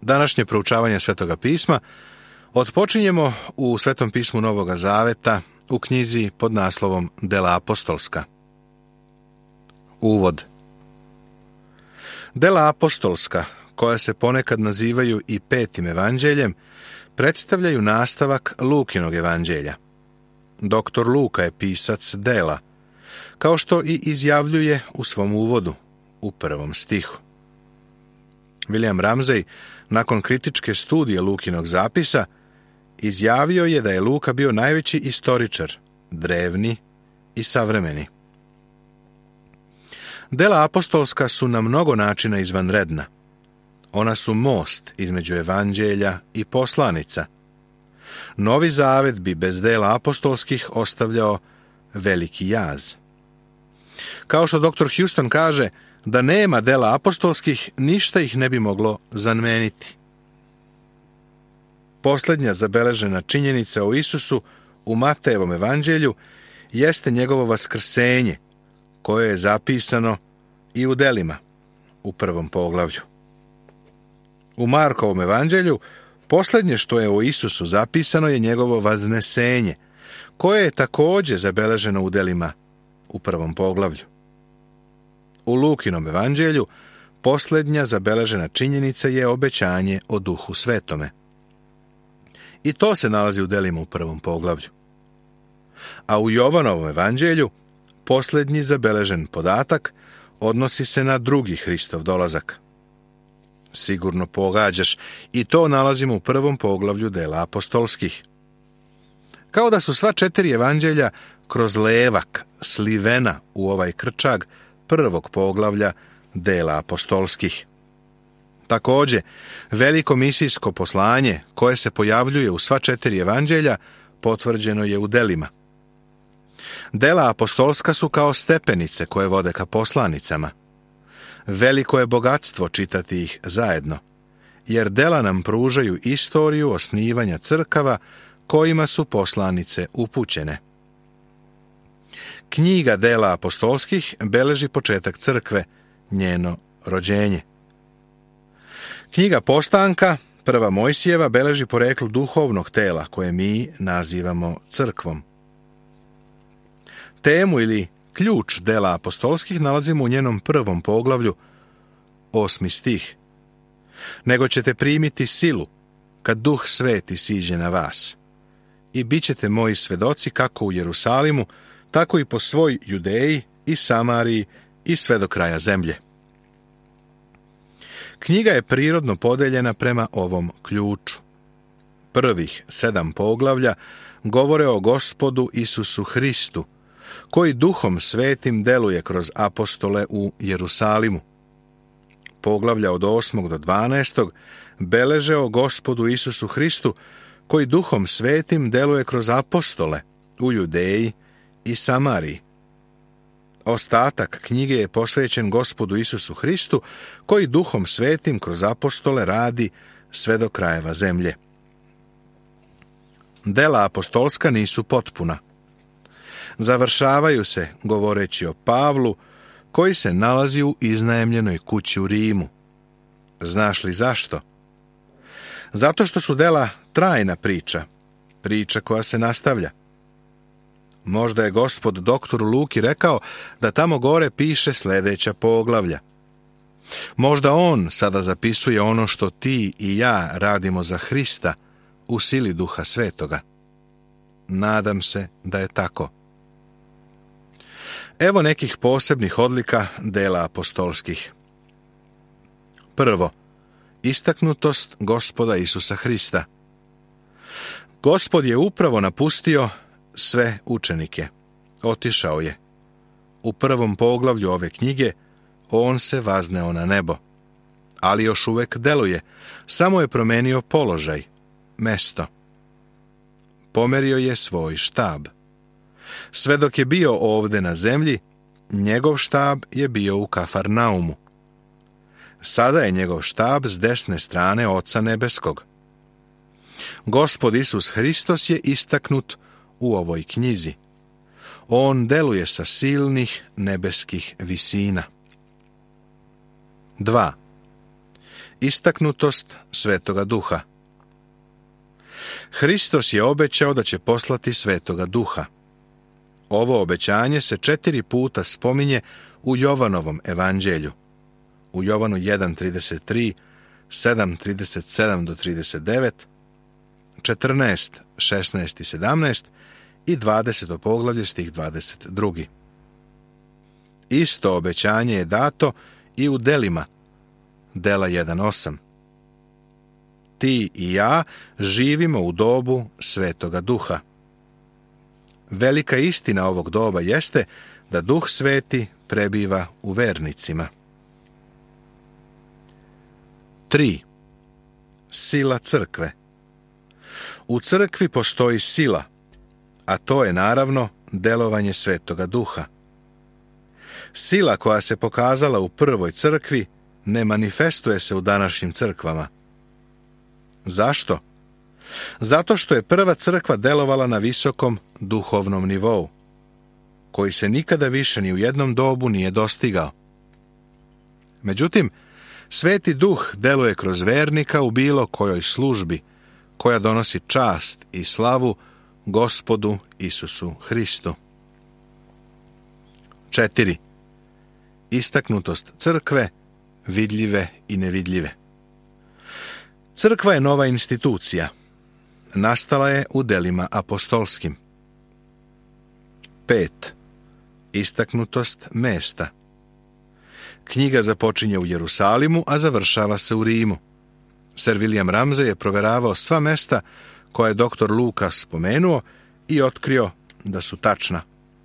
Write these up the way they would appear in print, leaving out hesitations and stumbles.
Današnje proučavanje Svetoga pisma otpočinjemo u Svetom pismu Novoga Zaveta u knjizi pod naslovom Dela apostolska. Uvod. Dela apostolska, koja se ponekad nazivaju i Petim evanđeljem, predstavljaju nastavak Lukinog evanđelja. Doktor Luka je pisac dela, kao što i izjavljuje u svom uvodu, u 1. stihu. William Ramsay, nakon kritičke studije Lukinog zapisa, izjavio je da je Luka bio najveći istoričar, drevni i savremeni. Dela apostolska su na mnogo načina izvanredna. Ona su most između evanđelja i poslanica. Novi zavet bi bez dela apostolskih ostavljao veliki jaz. Kao što dr. Houston kaže, da nema dela apostolskih, ništa ih ne bi moglo zameniti. Posljednja zabeležena činjenica o Isusu u Matejevom evanđelju jeste njegovo vaskrsenje, koje je zapisano i u delima u 1. poglavlju. U Markovom evanđelju posljednje što je o Isusu zapisano je njegovo vaznesenje, koje je također zabeleženo u delima u 1. poglavlju. U Lukinom evanđelju posljednja zabeležena činjenica je obećanje o Duhu Svetome. I to se nalazi u delima u 1. poglavlju. A u Jovanovom evanđelju posljednji zabeležen podatak odnosi se na drugi Hristov dolazak. Sigurno pogađaš, i to nalazimo u 1. poglavlju dela apostolskih. Kao da su sva 4 evanđelja kroz levak slivena u ovaj krčag 1. poglavlja dela apostolskih. Također, veliko misijsko poslanje koje se pojavljuje u sva 4 evanđelja potvrđeno je u delima. Dela apostolska su kao stepenice koje vode ka poslanicama. Veliko je bogatstvo čitati ih zajedno, jer dela nam pružaju istoriju osnivanja crkava kojima su poslanice upućene. Knjiga dela apostolskih beleži početak crkve, njeno rođenje. Knjiga Postanka, 1. Mojsijeva, beleži poreklo duhovnog tela koje mi nazivamo crkvom. Temu ili ključ dela apostolskih nalazimo u njenom 1. poglavlju, 8. stih. Nego ćete primiti silu kad Duh Sveti siđe na vas i bit ćete moji svedoci kako u Jerusalimu, tako i po svoj Judeji i Samariji i sve do kraja zemlje. Knjiga je prirodno podeljena prema ovom ključu. Prvih 7 poglavlja govore o Gospodu Isusu Hristu, koji Duhom Svetim deluje kroz apostole u Jerusalimu. Poglavlja od 8. do 12. beleže o Gospodu Isusu Hristu, koji Duhom Svetim deluje kroz apostole u Judeji i Samariji. Ostatak knjige je posvećen Gospodu Isusu Hristu, koji Duhom Svetim kroz apostole radi sve do krajeva zemlje. Dela apostolska nisu potpuna. Završavaju se govoreći o Pavlu, koji se nalazi u iznajmljenoj kući u Rimu. Znaš li zašto? Zato što su dela trajna priča, priča koja se nastavlja. Možda je Gospod doktoru Luki rekao da tamo gore piše sljedeća poglavlja. Možda on sada zapisuje ono što ti i ja radimo za Hrista u sili Duha Svetoga. Nadam se da je tako. Evo nekih posebnih odlika dela apostolskih. Prvo, istaknutost Gospoda Isusa Hrista. Gospod je upravo napustio sve učenike. Otišao je. U 1. poglavlju ove knjige on se vazneo na nebo. Ali još uvek deluje. Samo je promenio položaj, mesto. Pomerio je svoj štab. Sve dok je bio ovde na zemlji, njegov štab je bio u Kafarnaumu. Sada je njegov štab s desne strane Oca Nebeskog. Gospod Isus Hristos je istaknut u ovoj knjizi. On deluje sa silnih nebeskih visina. 2. Istaknutost Svetoga Duha. Hristos je obećao da će poslati Svetoga Duha. Ovo obećanje se 4 puta spominje u Jovanovom evanđelju. U Jovanu 1:33, 7:37 do 39, 14, 16 i 17 i 20. poglavlje stih 22. Isto obećanje je dato i u delima. Dela 1:8. Ti i ja živimo u dobu Svetoga Duha. Velika istina ovog doba jeste da Duh Sveti prebiva u vernicima. 3. Sila crkve. U crkvi postoji sila, a to je naravno delovanje Svetoga Duha. Sila koja se pokazala u prvoj crkvi ne manifestuje se u današnjim crkvama. Zašto? Zato što je prva crkva delovala na visokom duhovnom nivou, koji se nikada više ni u jednom dobu nije dostigao. Međutim, Sveti Duh deluje kroz vernika u bilo kojoj službi, koja donosi čast i slavu Gospodu Isusu Hristu. 4. Istaknutost crkve, vidljive i nevidljive. Crkva je nova institucija. Nastala je u delima apostolskim. 5. Istaknutost mesta. Knjiga započinje u Jerusalimu, a završava se u Rimu. Sir William Ramsay je proveravao sva mesta koja je dr. Luka spomenuo i otkrio da su tačna.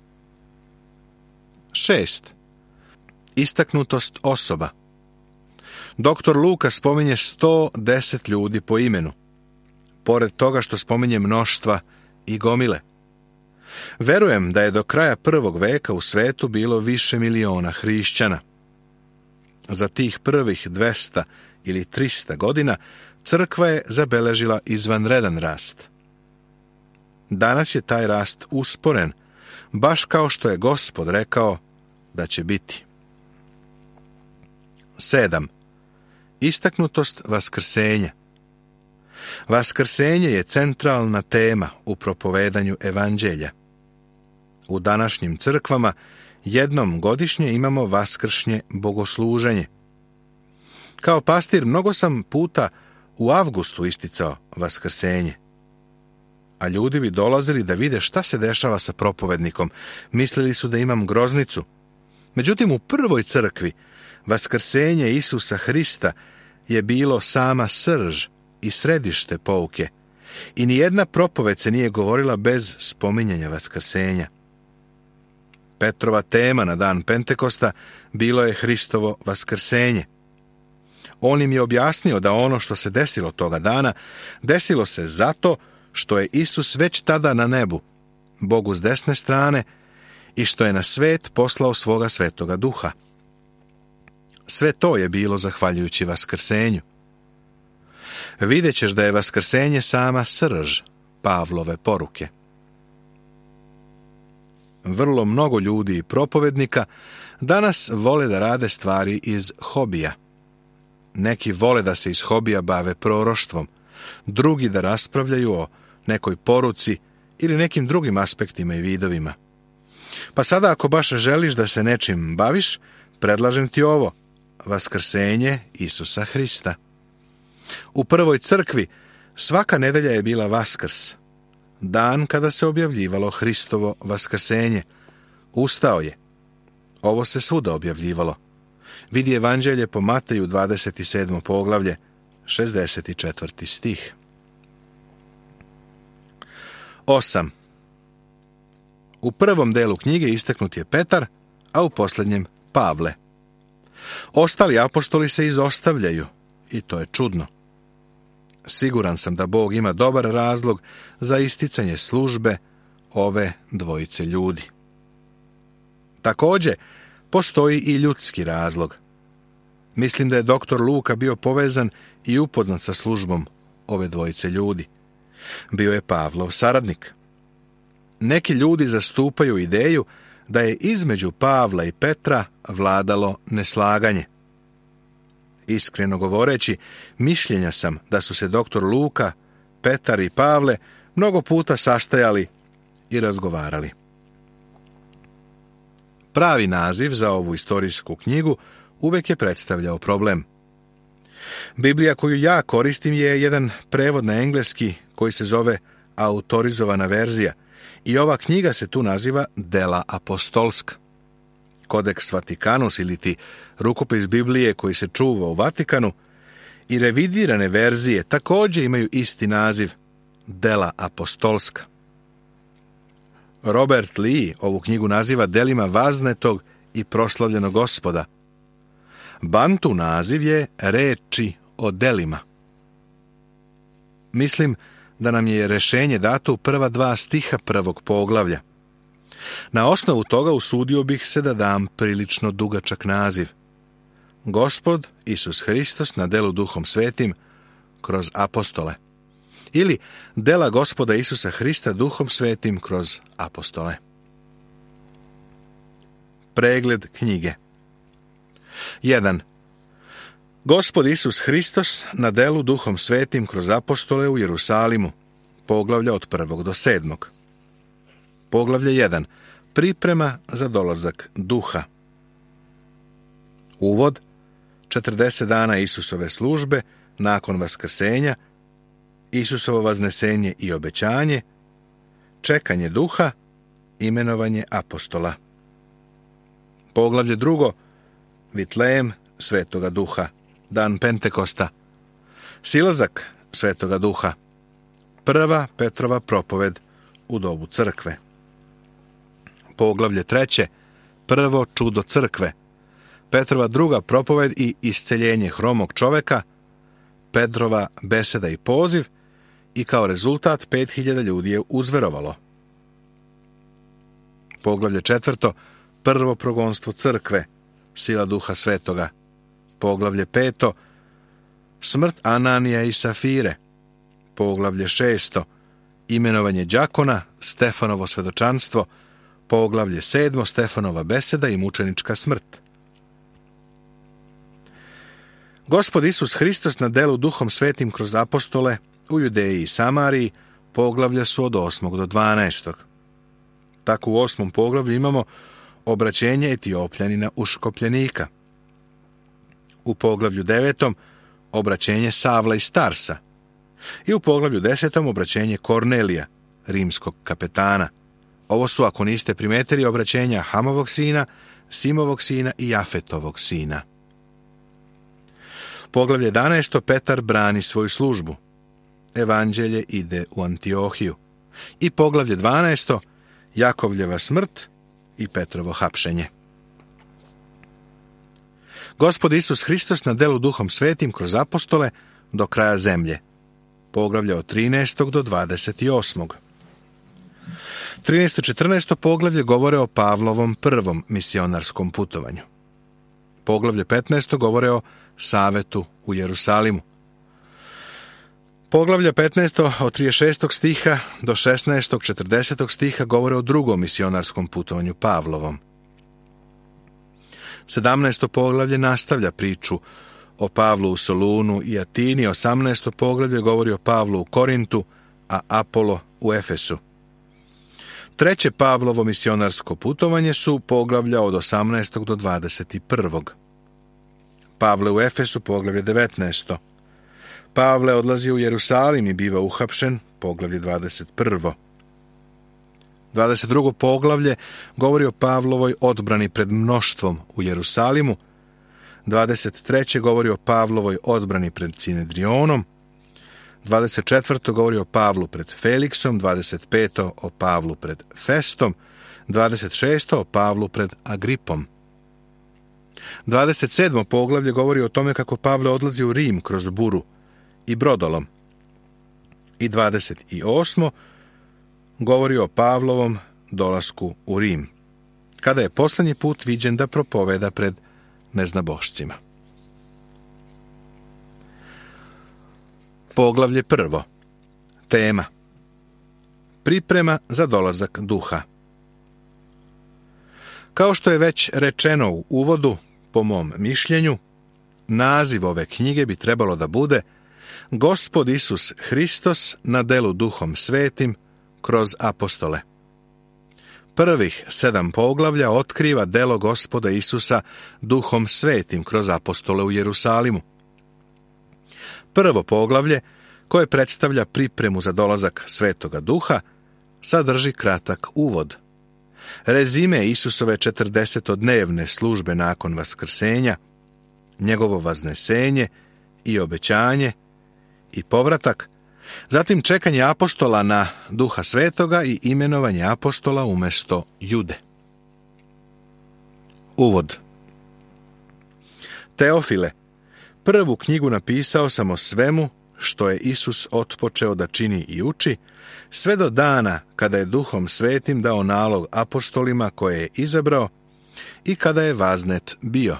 6. Istaknutost osoba. Dr. Luka spominje 110 ljudi po imenu, pored toga što spominje mnoštva i gomile. Verujem da je do kraja 1. veka u svetu bilo više miliona hrišćana. Za tih prvih 200 ili 300 godina crkva je zabeležila izvanredan rast. Danas je taj rast usporen, baš kao što je Gospod rekao da će biti. 7. Istaknutost vaskrsenja. Vaskrsenje je centralna tema u propovedanju evanđelja. U današnjim crkvama jednom godišnje imamo vaskršnje bogosluženje. Kao pastir mnogo sam puta u avgustu isticao vaskrsenje. A ljudi bi dolazili da vide šta se dešava sa propovednikom. Mislili su da imam groznicu. Međutim, u prvoj crkvi vaskrsenje Isusa Hrista je bilo sama srž i središte pouke. I nijedna propoved se nije govorila bez spominjanja vaskrsenja. Petrova tema na dan Pentekosta bilo je Hristovo vaskrsenje. On im je objasnio da ono što se desilo toga dana, desilo se zato što je Isus već tada na nebu, Bogu s desne strane, i što je na svet poslao svoga Svetoga Duha. Sve to je bilo zahvaljujući vaskrsenju. Vidjet ćeš da je vaskrsenje sama srž Pavlove poruke. Vrlo mnogo ljudi i propovednika danas vole da rade stvari iz hobija. Neki vole da se iz hobija bave proroštvom, drugi da raspravljaju o nekoj poruci ili nekim drugim aspektima i vidovima. Pa sada ako baš želiš da se nečim baviš, predlažem ti ovo: vaskrsenje Isusa Hrista. U prvoj crkvi svaka nedelja je bila Vaskrs, dan kada se objavljivalo Hristovo vaskrsenje. Ustao je. Ovo se svuda objavljivalo. Vidi evanđelje po Mateju 27. poglavlje, 64. stih. 8. U prvom delu knjige istaknut je Petar, a u posljednjem Pavle. Ostali apostoli se izostavljaju i to je čudno. Siguran sam da Bog ima dobar razlog za isticanje službe ove dvojice ljudi. Također, postoji i ljudski razlog. Mislim da je dr. Luka bio povezan i upoznat sa službom ove dvojice ljudi. Bio je Pavlov saradnik. Neki ljudi zastupaju ideju da je između Pavla i Petra vladalo neslaganje. Iskreno govoreći, mišljenja sam da su se doktor Luka, Petar i Pavle mnogo puta sastajali i razgovarali. Pravi naziv za ovu istorijsku knjigu uvek je predstavljao problem. Biblija koju ja koristim je jedan prevod na engleski koji se zove autorizovana verzija i ova knjiga se tu naziva Dela apostolska. Kodeks Vatikanus ili ti rukopis Biblije koji se čuva u Vatikanu i revidirane verzije također imaju isti naziv Dela apostolska. Robert Lee ovu knjigu naziva delima vaznetog i proslavljenog Gospoda. Bantu naziv je Reči o delima. Mislim da nam je rešenje dato u prva 2 stiha 1. poglavlja. Na osnovu toga usudio bih se da dam prilično dugačak naziv. Gospod Isus Hristos na delu Duhom Svetim kroz apostole. Ili dela Gospoda Isusa Hrista Duhom Svetim kroz apostole. Pregled knjige. 1. Gospod Isus Hristos na delu Duhom Svetim kroz apostole u Jerusalimu. Poglavlja od 1. do 7. Poglavlje 1. Priprema za dolazak Duha. Uvod. 40 dana Isusove službe nakon vaskrsenja, Isusovo vaznesenje i obećanje, čekanje Duha, imenovanje apostola. Poglavlje 2. Vitlejem Svetoga Duha, dan Pentekosta, silazak Svetoga Duha, prva Petrova propoved u dobu crkve. Poglavlje 3. Prvo čudo crkve, Petrova druga propoved i isceljenje hromog čoveka, Petrova beseda i poziv i kao rezultat 5000 ljudi je uzverovalo. Poglavlje 4. Prvo progonstvo crkve, sila Duha Svetoga. Poglavlje 5. Smrt Ananija i Safire. Poglavlje 6. Imenovanje đakona, Stefanovo svedočanstvo. Poglavlje 7. Stefanova beseda i mučenička smrt. Gospod Isus Hristos na delu Duhom Svetim kroz apostole u Judeji i Samariji, poglavlja su od 8. do 12. Tako u 8. poglavlju imamo obraćenje Etiopljanina uškopljenika. U poglavlju 9. obraćenje Savla iz Tarsa. I u poglavlju 10. obraćenje Kornelija, rimskog kapetana. Ovo su, ako niste primetili, obraćenja Hamovog sina, Simovog sina i Jafetovog sina. Poglavlje 11. Petar brani svoju službu. Evanđelje ide u Antiohiju. I poglavlje 12. Jakovljeva smrt i Petrovo hapšenje. Gospod Isus Hristos na delu Duhom Svetim kroz apostole do kraja zemlje. Poglavlje od 13. do 28. 13. 14. poglavlje govore o Pavlovom prvom misionarskom putovanju. Poglavlje 15. govore o savetu u Jerusalimu. Poglavlje 15. od 36. stiha do 16. 40. stiha govore o drugom misionarskom putovanju Pavlovom. 17. poglavlje nastavlja priču o Pavlu u Solunu i Atini, 18. poglavlje govori o Pavlu u Korintu, a Apolo u Efesu. Treće Pavlovo misionarsko putovanje su poglavlja od 18. do 21. Pavle u Efesu, poglavlje 19. Pavle odlazi u Jerusalim i biva uhapšen, poglavlje 21. 22. poglavlje govori o Pavlovoj odbrani pred mnoštvom u Jerusalimu. 23. govori o Pavlovoj odbrani pred Sinedrionom. 24. govori o Pavlu pred Feliksom. 25. o Pavlu pred Festom. 26. o Pavlu pred Agripom. 27. poglavlje govori o tome kako Pavle odlazi u Rim kroz buru i brodolom. I 28. govori o Pavlovom dolasku u Rim, kada je posljednji put viđen da propoveda pred neznabošcima. Poglavlje 1. Tema. Priprema za dolazak Duha. Kao što je već rečeno u uvodu, po mom mišljenju, naziv ove knjige bi trebalo da bude Gospod Isus Hristos na delu Duhom Svetim kroz apostole. Prvih 7 poglavlja otkriva delo Gospoda Isusa Duhom Svetim kroz apostole u Jerusalimu. Prvo poglavlje, koje predstavlja pripremu za dolazak Svetoga Duha, sadrži kratak uvod. Rezime Isusove 40-dnevne službe nakon vaskrsenja, njegovo vaznesenje i obećanje i povratak, zatim čekanje apostola na Duha Svetoga i imenovanje apostola umjesto Jude. Uvod. Teofile, prvu knjigu napisao sam o svemu što je Isus otpočeo da čini i uči, sve do dana kada je Duhom Svetim dao nalog apostolima koje je izabrao i kada je vaznet bio.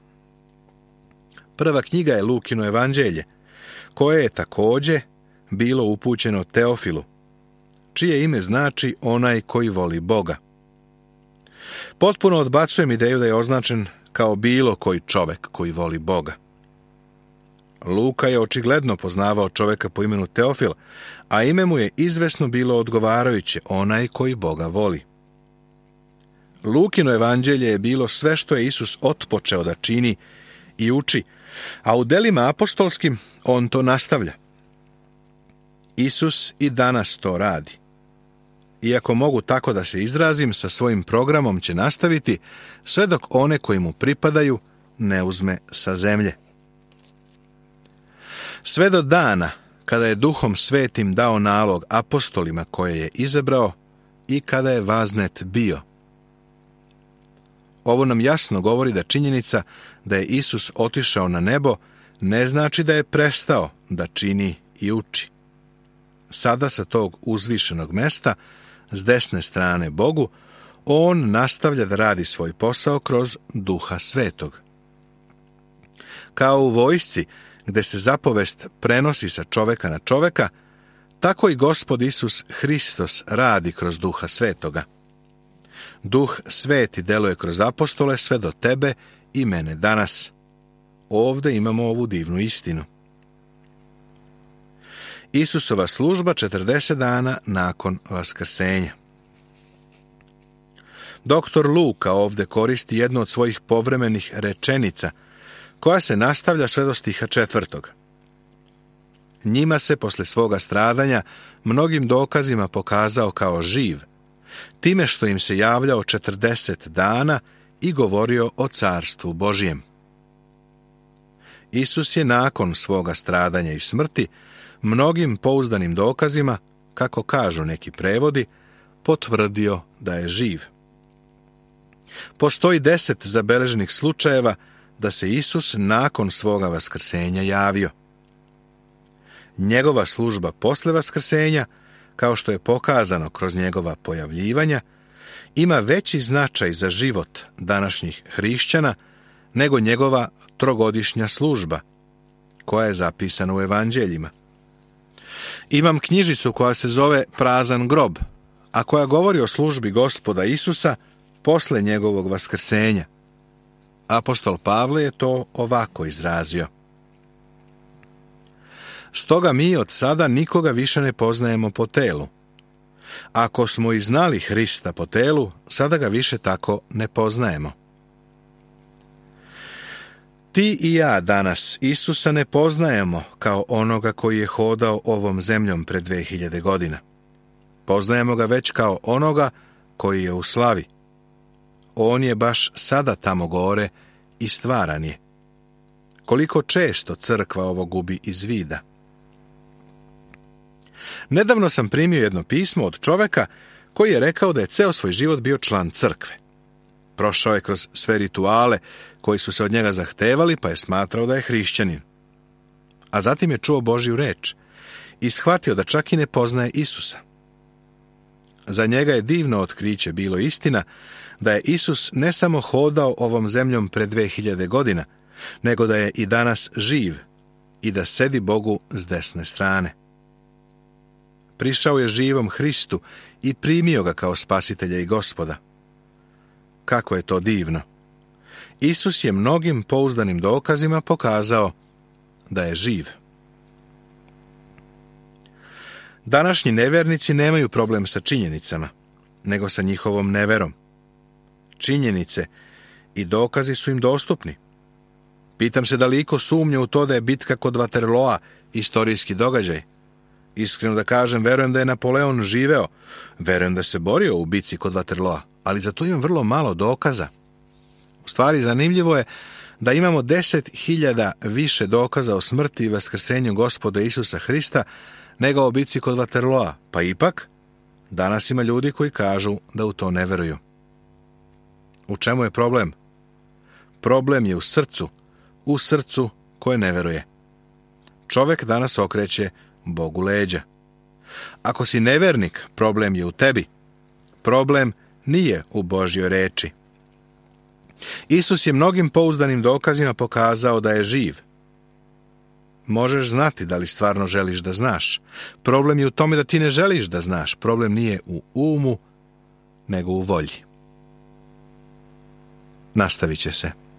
Prva knjiga je Lukino evanđelje, koje je također bilo upućeno Teofilu, čije ime znači onaj koji voli Boga. Potpuno odbacujem ideju da je označen kao bilo koji čovek koji voli Boga. Luka je očigledno poznavao čoveka po imenu Teofil, a ime mu je izvesno bilo odgovarajuće, onaj koji Boga voli. Lukino evanđelje je bilo sve što je Isus otpočeo da čini i uči, a u delima apostolskim on to nastavlja. Isus i danas to radi. Iako mogu tako da se izrazim, sa svojim programom će nastaviti sve dok one koji mu pripadaju ne uzme sa zemlje. Sve do dana kada je Duhom Svetim dao nalog apostolima koje je izabrao i kada je vaznet bio. Ovo nam jasno govori da činjenica da je Isus otišao na nebo ne znači da je prestao da čini i uči. Sada sa tog uzvišenog mesta, s desne strane Bogu, on nastavlja da radi svoj posao kroz Duha Svetog. Kao u vojsci, gde se zapovest prenosi sa čoveka na čoveka, tako i Gospod Isus Hristos radi kroz Duha Svetoga. Duh Sveti deluje kroz apostole sve do tebe i mene danas. Ovde imamo ovu divnu istinu. Isusova služba 40 dana nakon vaskrsenja. Doktor Luka ovde koristi jednu od svojih povremenih rečenica, koja se nastavlja sve do stiha 4. Njima se posle svoga stradanja mnogim dokazima pokazao kao živ, time što im se javljao 40 dana i govorio o carstvu Božjem. Isus je nakon svoga stradanja i smrti mnogim pouzdanim dokazima, kako kažu neki prevodi, potvrdio da je živ. Postoji 10 zabeleženih slučajeva da se Isus nakon svoga vaskrsenja javio. Njegova služba posle vaskrsenja, kao što je pokazano kroz njegova pojavljivanja, ima veći značaj za život današnjih hrišćana nego njegova trogodišnja služba, koja je zapisana u evanđeljima. Imam knjižicu koja se zove Prazan grob, a koja govori o službi Gospoda Isusa posle njegovog vaskrsenja. Apostol Pavle je to ovako izrazio. Stoga mi od sada nikoga više ne poznajemo po telu. Ako smo i znali Hrista po telu, sada ga više tako ne poznajemo. Ti i ja danas Isusa ne poznajemo kao onoga koji je hodao ovom zemljom pred 2000 godina. Poznajemo ga već kao onoga koji je u slavi. On je baš sada tamo gore i stvaran je. Koliko često crkva ovo gubi iz vida. Nedavno sam primio jedno pismo od čoveka koji je rekao da je ceo svoj život bio član crkve. Prošao je kroz sve rituale koji su se od njega zahtevali, pa je smatrao da je hrišćanin. A zatim je čuo Božju reč i shvatio da čak i ne poznaje Isusa. Za njega je divno otkriće bilo istina da je Isus ne samo hodao ovom zemljom pred 2000 godina, nego da je i danas živ i da sedi Bogu s desne strane. Prišao je živom Hristu i primio ga kao spasitelja i Gospoda. Kako je to divno! Isus je mnogim pouzdanim dokazima pokazao da je živ. Današnji nevjernici nemaju problem sa činjenicama, nego sa njihovom neverom. Činjenice i dokazi su im dostupni. Pitam se da li iko sumnja u to da je bitka kod Waterloa istorijski događaj. Iskreno da kažem, verujem da je Napoleon živeo, verujem da se borio u bitci kod Waterloa, ali za to imam vrlo malo dokaza. U stvari, zanimljivo je da imamo 10.000 više dokaza o smrti i vaskrsenju Gospoda Isusa Hrista nego o bitci kod Waterloa, pa ipak, danas ima ljudi koji kažu da u to ne veruju. U čemu je problem? Problem je u srcu koje ne veruje. Čovjek danas okreće Bogu leđa. Ako si nevernik, problem je u tebi. Problem nije u Božjoj reči. Isus je mnogim pouzdanim dokazima pokazao da je živ. Možeš znati da li stvarno želiš da znaš. Problem je u tome da ti ne želiš da znaš. Problem nije u umu, nego u volji. Nastavit će se.